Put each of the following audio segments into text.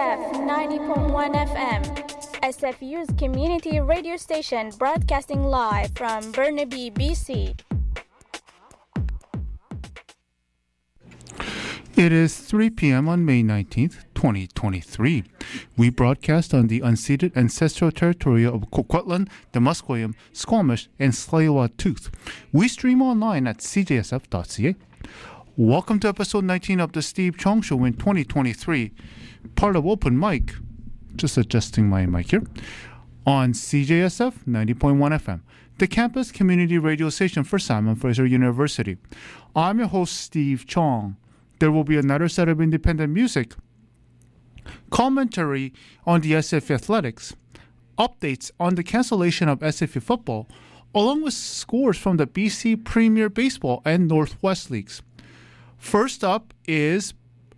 CJSF 90.1 FM, SFU's community radio station broadcasting live from Burnaby, BC. It is 3 p.m. on May 19th, 2023. We broadcast on the unceded ancestral territory of Coquitlam, the Musqueam, Squamish, and Tsleil-Waututh. We stream online at cjsf.ca. Welcome to episode 19 of the Steve Chong Show in 2023, part of Open Mic, just adjusting my mic here, on CJSF 90.1 FM, the campus community radio station for Simon Fraser University. I'm your host, Steve Chong. There will be another set of independent music, commentary on the SFU athletics, updates on the cancellation of SFU football, along with scores from the BC Premier Baseball and Northwest Leagues. First up is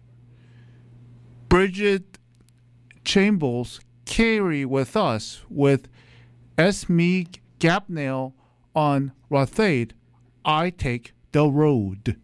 Bridget Chambers, Carry With Us, with Esme Gapnail on Rathaid, I Take the Road.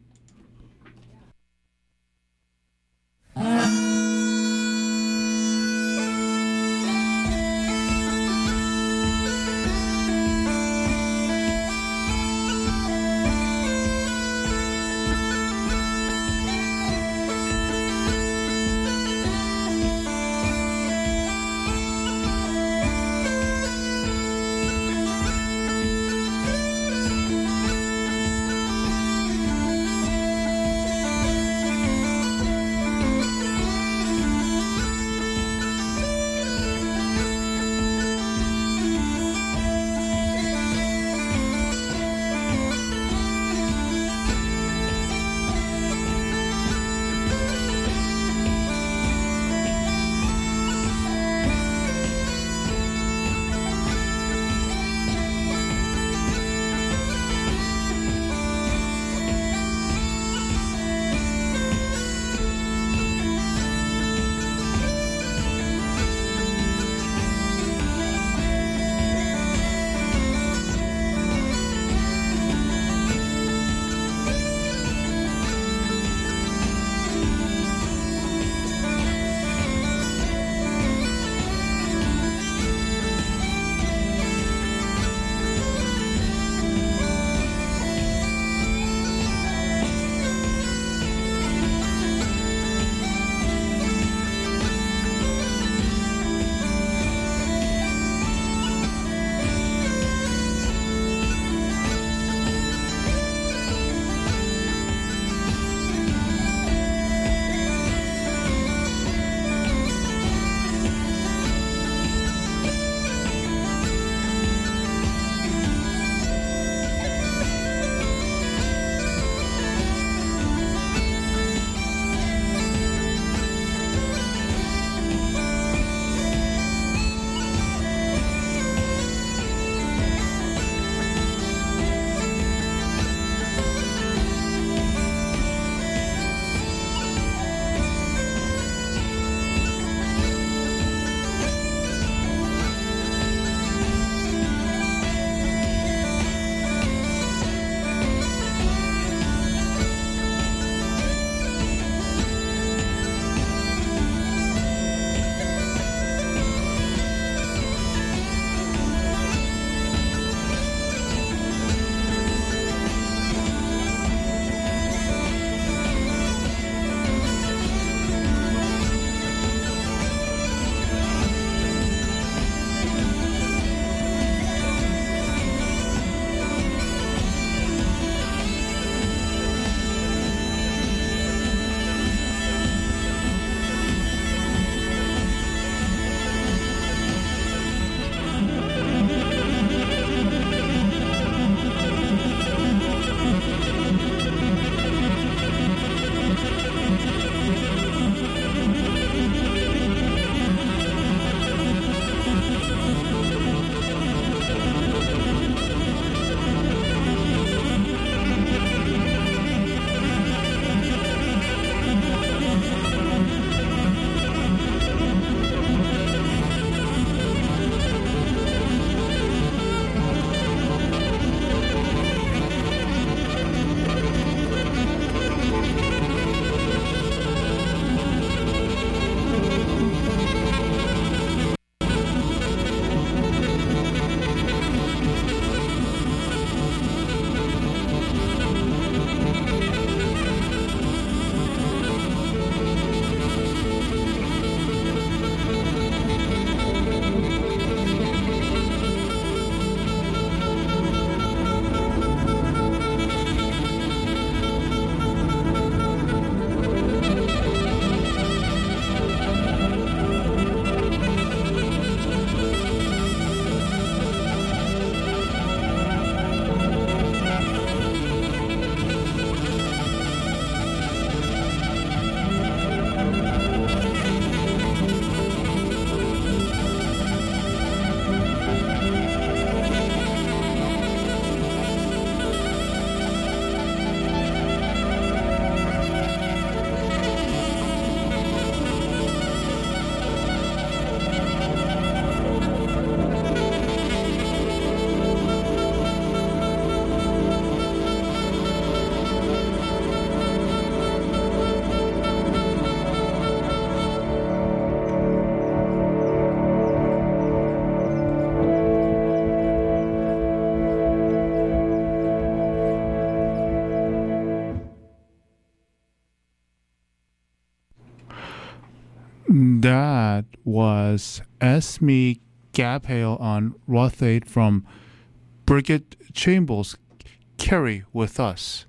That was Esme Gaphale on Roth 8 from Brigitte Chambers, Carry With Us.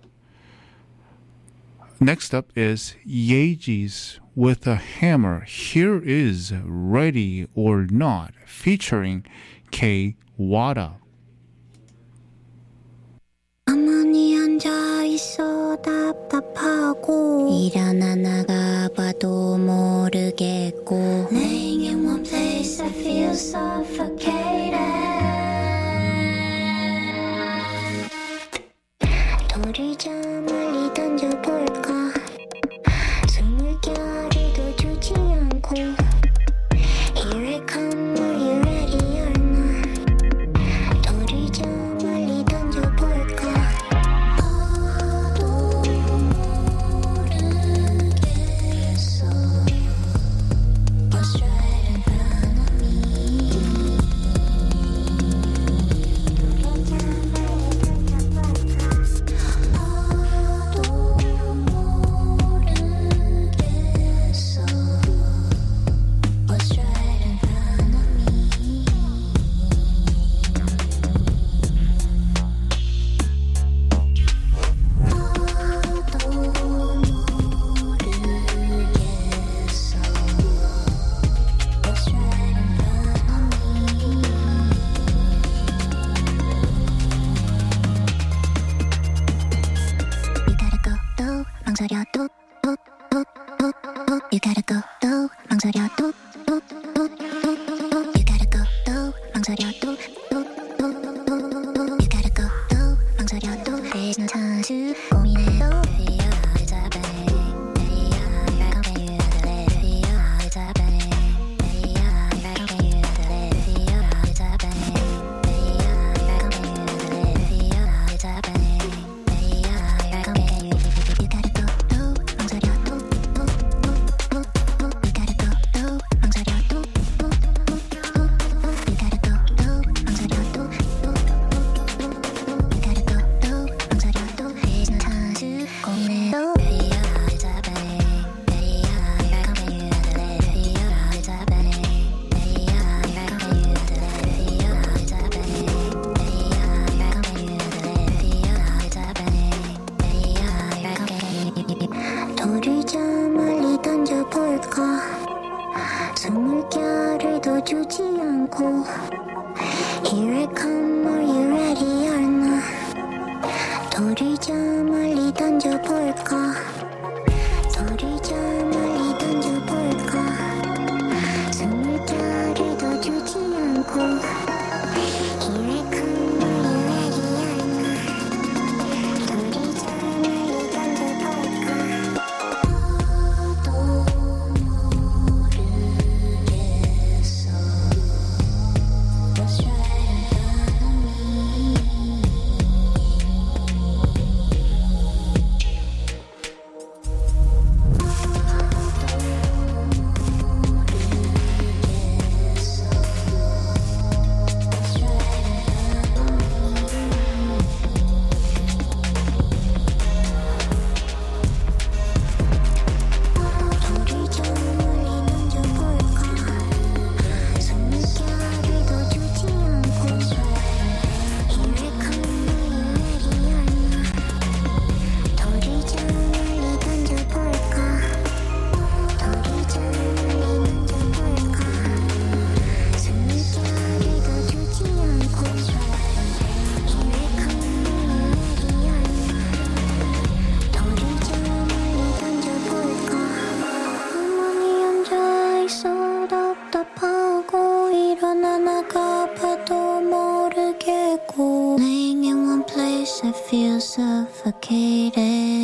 Next up is Yeji's with a Hammer. Here is Ready or Not featuring Kei Wada. 가만히 앉아있어 답답하고 일어나 나가봐도 모르겠고 Laying in one place I feel suffocated 돌을 저 멀리 던져볼까 숨을결이도 주지 않고 Here I come, are you ready or not 돌을 저 멀리 던져볼까 아도 모르겠어 What's right in front of me 망설여도 You gotta go though 망설여도 You gotta go though 망설여도 You gotta go though 망설여도 There's no time to 고민해도 It's happening How can you let it feel It's happening How can you let it feel It's happening How can you let it feel It's happening You gotta go though 망설여도 You gotta go though 망설여도 You gotta go though 망설여도 You gotta go though 망설여도 There's no time to 고민해도 It's happening How can you let it feel It's happening How can you let it feel It's happening How can you let it feel It's happening 돌을 저 멀리 던져볼까 숨을결을 주지 않고 Here I come, are you ready or not 돌을 저 멀리 던져볼까 돌을 저 멀리 던져볼까 숨을결을 주지 않고 Here I come, are you ready or not 돌을 저 멀리 던져볼까 아도 모르겠어 What's right in front of me feel suffocated.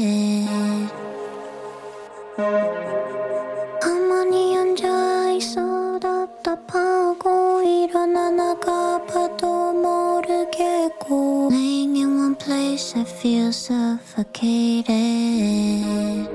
가만히 앉아있어 답답하고 일어나 나가봐도 모르겠고 Laying in one place I feel suffocated.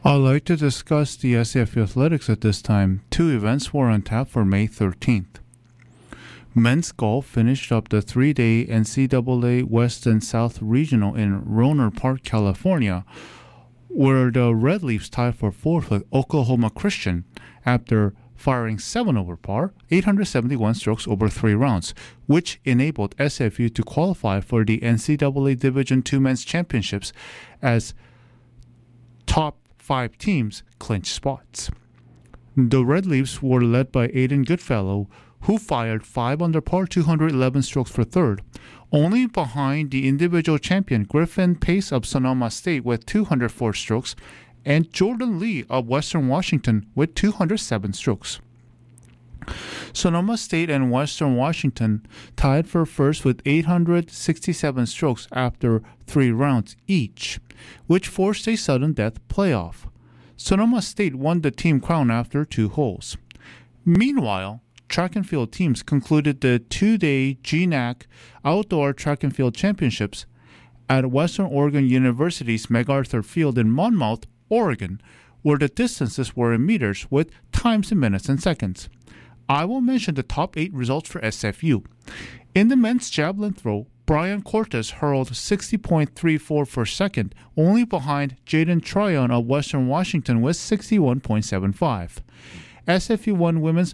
I'd like to discuss the SAFU athletics at this time. Two events were on tap for May 13th. Men's golf finished up the three-day NCAA West and South Regional in Rohnert Park, California, where the Red Leafs tied for fourth with Oklahoma Christian after firing 7 over par, 871 strokes over 3 rounds, which enabled SFU to qualify for the NCAA Division II Men's Championships as top 5 teams clinched spots. The Red Leafs were led by Aiden Goodfellow, who fired 5 under par, 211 strokes for third, only behind the individual champion Griffin Pace of Sonoma State with 204 strokes and Jordan Lee of Western Washington with 207 strokes. Sonoma State and Western Washington tied for first with 867 strokes after 3 rounds each, which forced a sudden death playoff. Sonoma State won the team crown after 2 holes. Meanwhile, track and field teams concluded the 2-day GNAC Outdoor Track and Field Championships at Western Oregon University's MacArthur Field in Monmouth, Oregon, where the distances were in meters with times in minutes and seconds. I will mention the top 8 results for SFU. In the men's javelin throw, Brian Cortez hurled 60.34 for second, only behind Jaden Tryon of Western Washington with 61.75. SFU won women's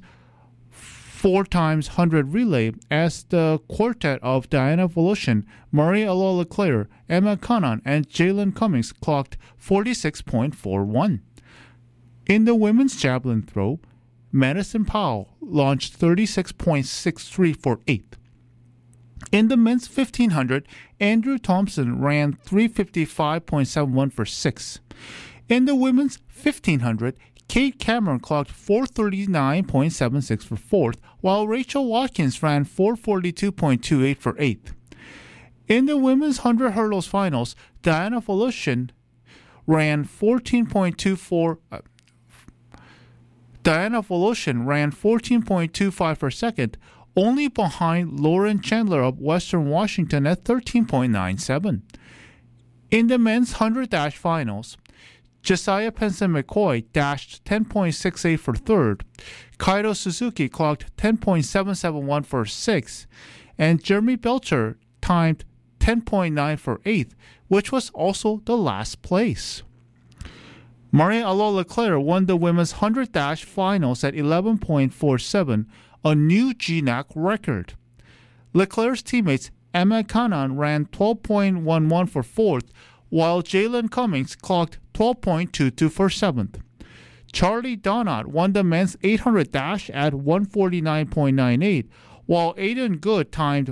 4x100 relay as the quartet of Diana Voloshin, Marie-Aloy Leclerc, Emma Cannon, and Jalen Cummings clocked 46.41. In the women's javelin throw, Madison Powell launched 36.63 for 8th. In the men's 1500, Andrew Thompson ran 355.71 for 6th. In the women's 1500, Kate Cameron clocked 439.76 for 4th, while Rachel Watkins ran 442.28 for 8th. In the women's 100 hurdles finals, Diana Voloshin ran 14.25 for second, only behind Lauren Chandler of Western Washington at 13.97. In the men's 100 dash finals, Josiah Penson McCoy dashed 10.68 for third, Kaito Suzuki clocked 10.771 for sixth, and Jeremy Belcher timed 10.9 for eighth, which was also the last place. Marie-Aloy Leclerc won the women's 100 dash finals at 11.47, a new GNAC record. Leclerc's teammates Emma Cannon ran 12.11 for fourth, while Jalen Cummings clocked 12.22 for 7th. Charlie Donat won the men's 800 dash at 149.98, while Aiden Good timed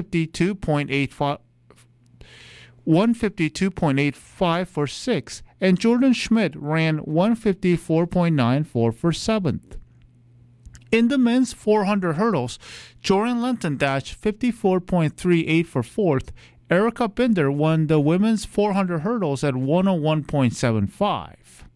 152.85 for 6th, and Jordan Schmidt ran 154.94 for 7th. In the men's 400 hurdles, Jordan Lenton dashed 54.38 for 4th. Erica Binder won the women's 400 hurdles at 101.75.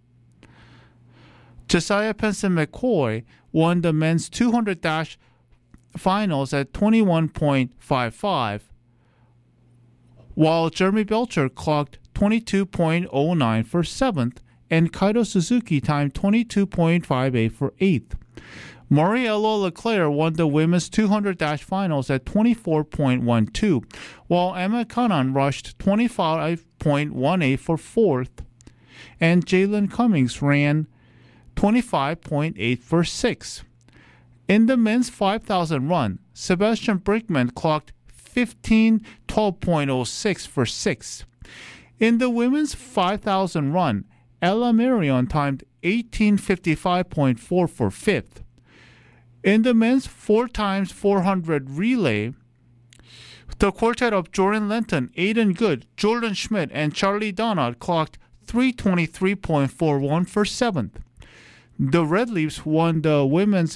Josiah Penson McCoy won the men's 200 dash finals at 21.55, while Jeremy Belcher clocked 22.09 for 7th, and Kaito Suzuki timed 22.58 for 8th. Marie-Aloy Leclerc won the women's 200 dash finals at 24.12, while Emma Cannon rushed 25.18 for 4th, and Jalen Cummings ran 25.8 for 6th. In the men's 5,000 run, Sebastian Brinkman clocked 15:12.06 for 6th. In the women's 5,000 run, Ella Marion timed 18:55.4 for 5th. In the men's 4x400 relay, the quartet of Jordan Lenton, Aiden Good, Jordan Schmidt, and Charlie Donat clocked 323.41 for 7th. The Red Leafs won the women's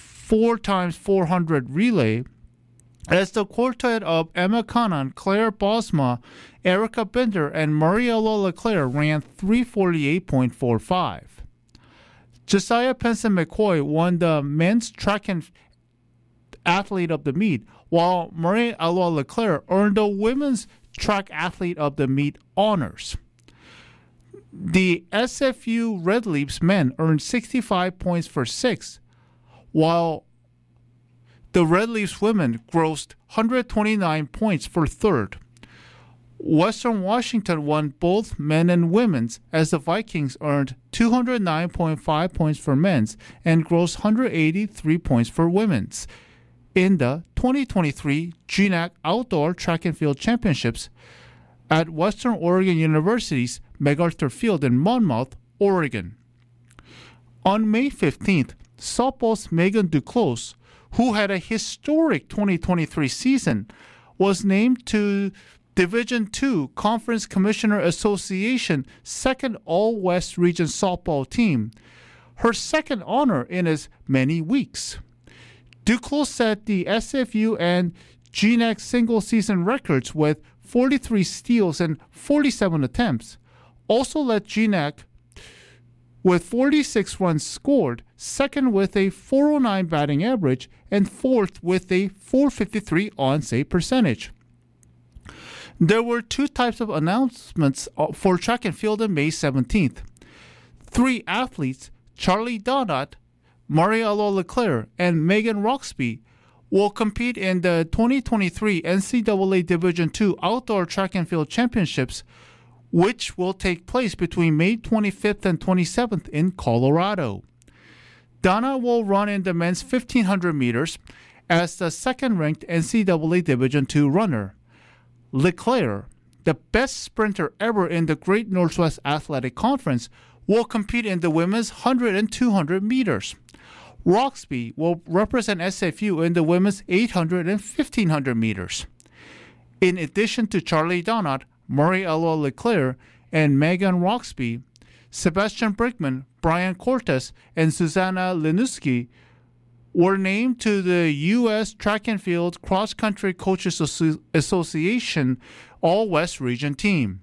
4x400 relay as the quartet of Emma Cannon, Claire Bosma, Erica Binder, and Marie-Aloy Leclerc ran 348.45. Josiah Penson McCoy won the men's track and athlete of the meet, while Marie-Aloy Leclerc earned the women's track athlete of the meet honors. The SFU Red Leafs men earned 65 points for sixth, while the Red Leafs women grossed 129 points for third. Western Washington won both men and women's as the Vikings earned 209.5 points for men's and grossed 183 points for women's. In the 2023 GNAC Outdoor Track and Field Championships at Western Oregon University's MacArthur Field in Monmouth, Oregon. On May 15th, softball's Megan Duclos, who had a historic 2023 season, was named to Division II Conference Commissioner Association second All-West Region softball team, her second honor in as many weeks. Duclos set the SFU and GNAC single-season records with 43 steals and 47 attempts. Also led GNAC with 46 runs scored, second with a .409 batting average, and fourth with a .453 on-save percentage. There were two types of announcements for track and field on May 17th. Three athletes, Charlie Donat, Mariella Leclerc, and Megan Roxby, will compete in the 2023 NCAA Division II Outdoor Track and Field Championships, which will take place between May 25th and 27th in Colorado. Donna will run in the men's 1,500 meters as the second-ranked NCAA Division II runner. Leclerc, the best sprinter ever in the Great Northwest Athletic Conference, will compete in the women's 100 and 200 meters. Roxby will represent SFU in the women's 800 and 1,500 meters. In addition to Charlie Donat, Mariella Leclerc, and Megan Roxby, Sebastian Brickman, Brian Cortez, and Susanna Linuski were named to the U.S. Track and Field Cross Country Coaches Association All-West Region team.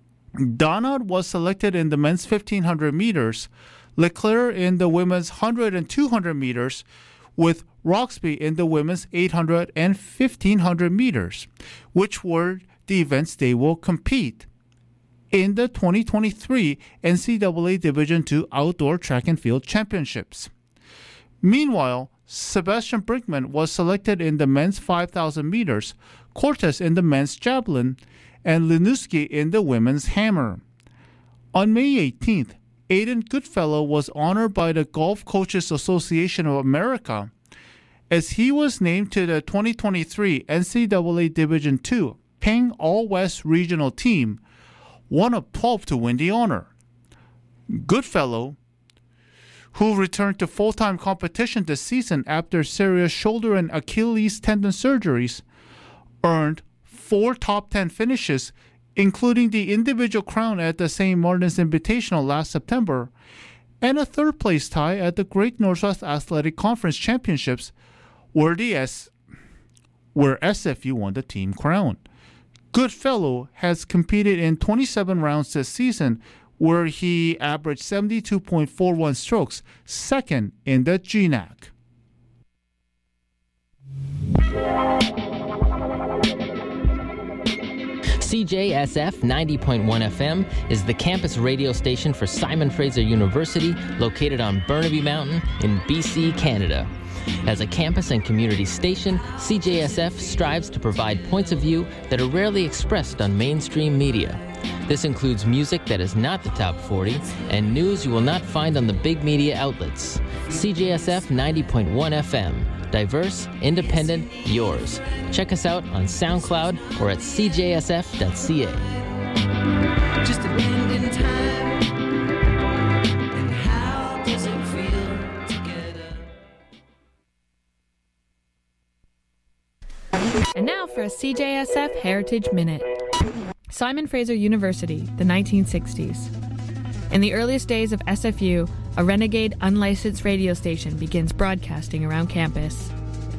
Donat was selected in the men's 1,500 meters, Leclerc in the women's 100 and 200 meters, with Roxby in the women's 800 and 1,500 meters, which were the events they will compete in the 2023 NCAA Division II Outdoor Track and Field Championships. Meanwhile, Sebastian Brinkman was selected in the men's 5,000 meters, Cortez in the men's javelin, and Linuski in the women's hammer. On May 18th, Aiden Goodfellow was honored by the Golf Coaches Association of America as he was named to the 2023 NCAA Division II Ping All-West Regional Team, one of 12 to win the honor. Goodfellow, who returned to full-time competition this season after serious shoulder and Achilles tendon surgeries, earned 4 top 10 finishes, including the individual crown at the St. Martin's Invitational last September, and a third-place tie at the Great Northwest Athletic Conference Championships, where SFU won the team crown. Goodfellow has competed in 27 rounds this season, where he averaged 72.41 strokes, second in the GNAC. CJSF 90.1 FM is the campus radio station for Simon Fraser University, located on Burnaby Mountain in BC, Canada. As a campus and community station, CJSF strives to provide points of view that are rarely expressed on mainstream media. This includes music that is not the top 40 and news you will not find on the big media outlets. CJSF 90.1 FM. Diverse, independent, yours. Check us out on SoundCloud or at cjsf.ca. Just a bend in time. And how does it feel together? And now for a CJSF Heritage Minute. Simon Fraser University, the 1960s. In the earliest days of SFU, a renegade unlicensed radio station begins broadcasting around campus.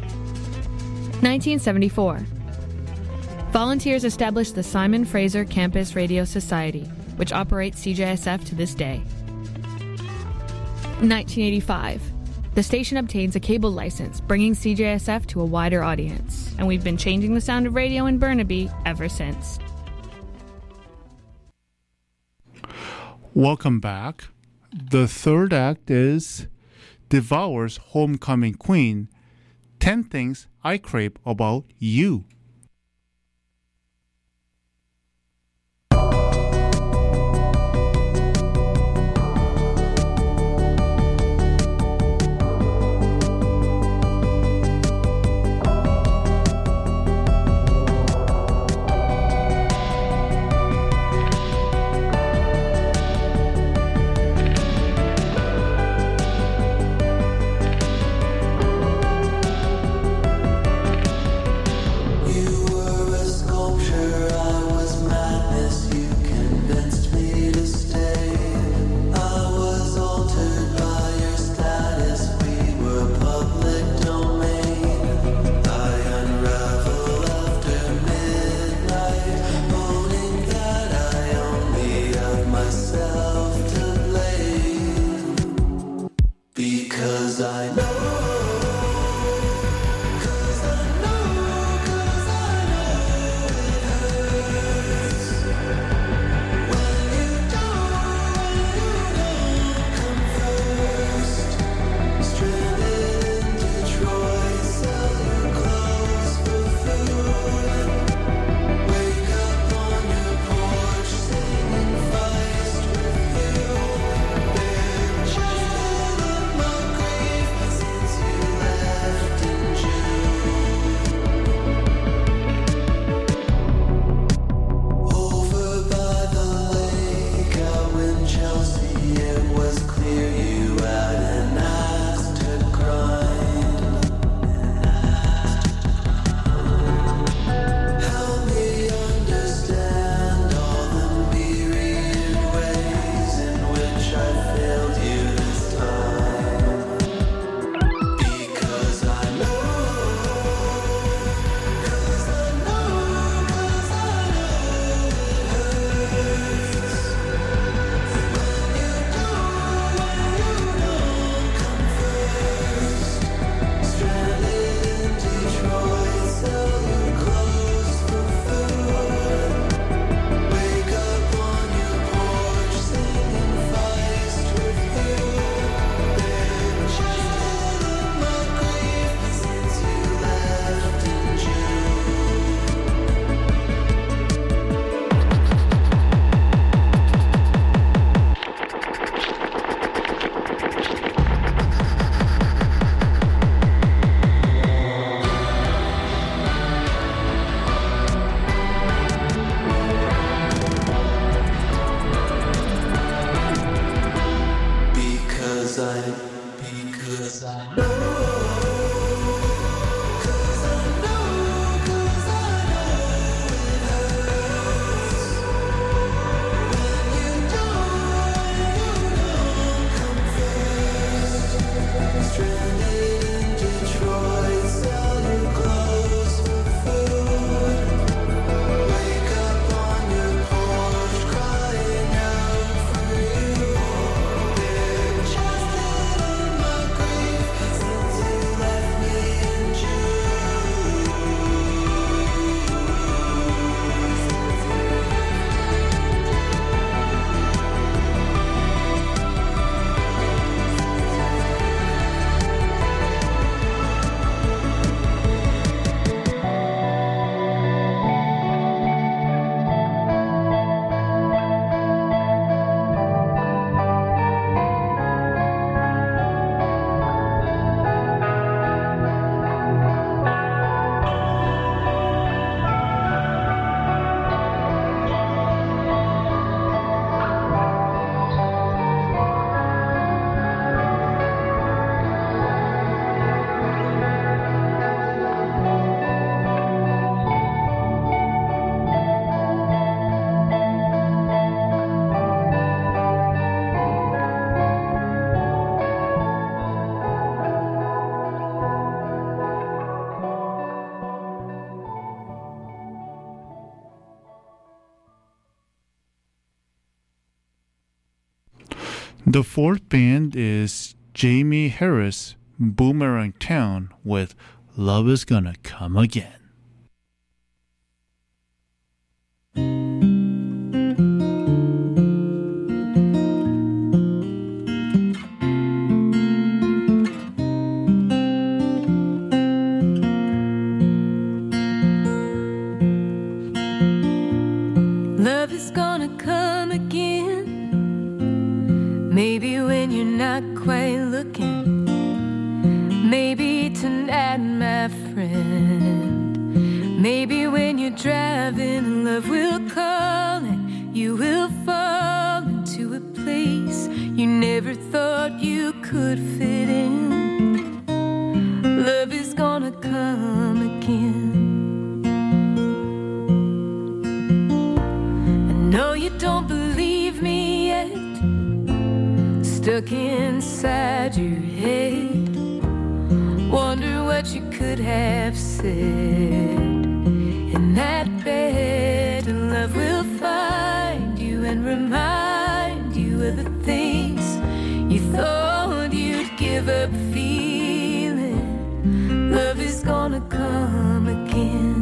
1974. Volunteers established the Simon Fraser Campus Radio Society, which operates CJSF to this day. 1985. The station obtains a cable license, bringing CJSF to a wider audience, and we've been changing the sound of radio in Burnaby ever since. Welcome back. The third act is Devour's Homecoming Queen, 10 Things I Crave About You. The fourth band is Jamie Harris, Boomerang Town with Love Is Gonna Come Again. end. Maybe when you're driving, love will call and you will fall into a place you never thought you could fit in. Love is gonna come again. I know you don't believe me yet, stuck inside your head. Wonder what you could have said in that bed. And love will find you and remind you of the things you thought you'd give up feeling. Love is gonna come again.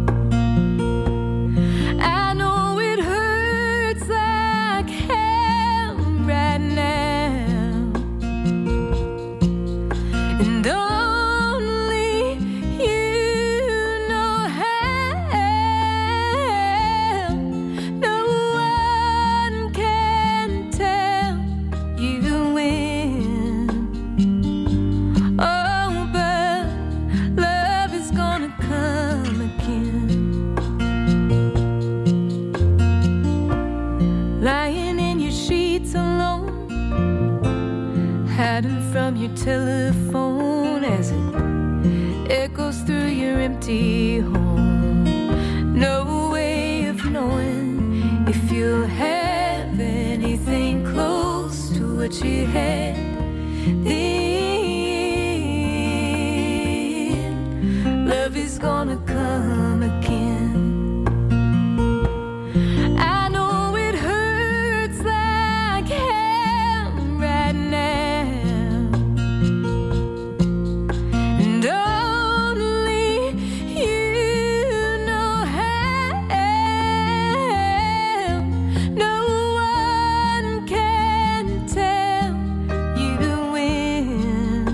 I know it hurts like hell right now, and only you know how. No one can tell you when. Oh, but love is gonna come again. Lying in your sheets alone, hiding from your telephone as it echoes through your empty home. No way of knowing if you'll have anything close to what you had then. Love is gonna come again. I know it hurts like hell right now, and only you know how. No one can tell you when.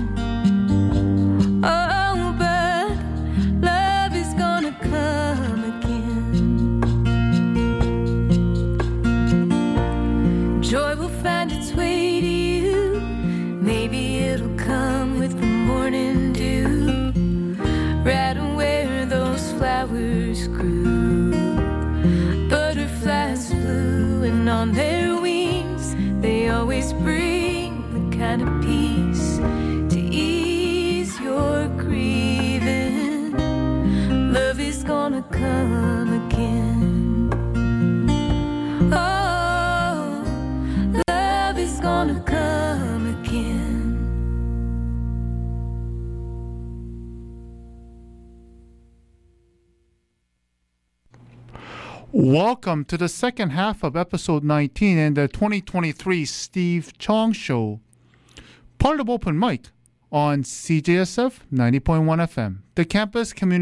Oh, but love is gonna come again. Joy will find its way to you. Maybe it'll come with the morning dew, right where those flowers grew. Butterflies flew, and on their wings they always bring the kind of peace to ease your grieving. Love is gonna come again. Oh, love is gonna come again. Welcome to the second half of episode 19 in the 2023 Steve Chong Show. Part of Open Mic on CJSF 90.1 FM, the campus community